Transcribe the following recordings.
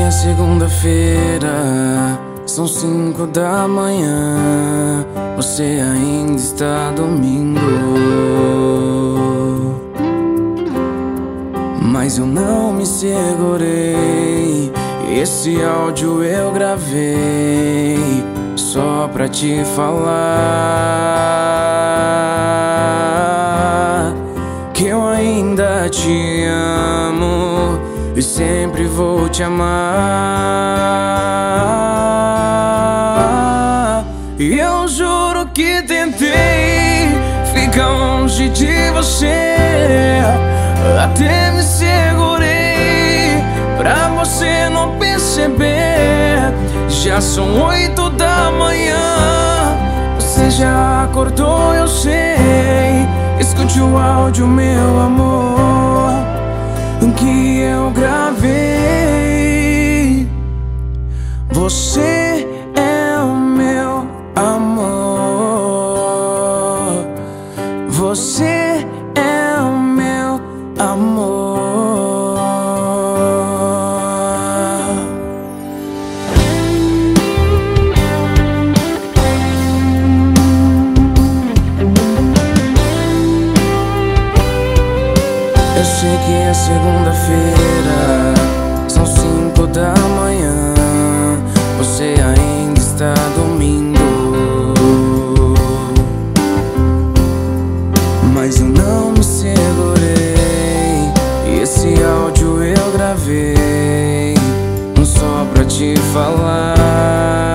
é segunda-feira, são 5 da manhã. Você ainda está dormindo, mas eu não me segurei. Esse áudio eu gravei só pra te falar que eu ainda te amo e sempre vou te amar. E eu juro que tentei ficar longe de você, até me segurei pra você não perceber. Já são 8 da manhã, você já acordou, eu sei. Escute o áudio, meu amor, que eu gravei. Você é o meu amor, você é o meu amor. Eu sei que é segunda-feira, são 5 da manhã. Você ainda está dormindo, mas eu não me segurei. Esse áudio eu gravei só pra te falar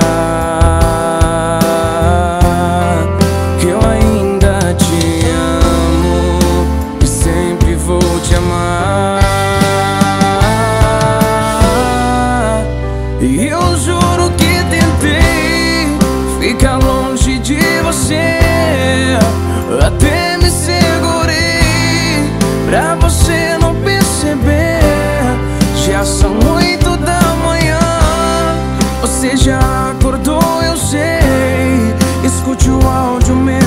que eu ainda te amo e sempre vou te amar. E eu juro que tentei ficar longe de você, até me segurei pra você não perceber. Já são 8 da manhã, você já acordou, eu sei. Escute o áudio meu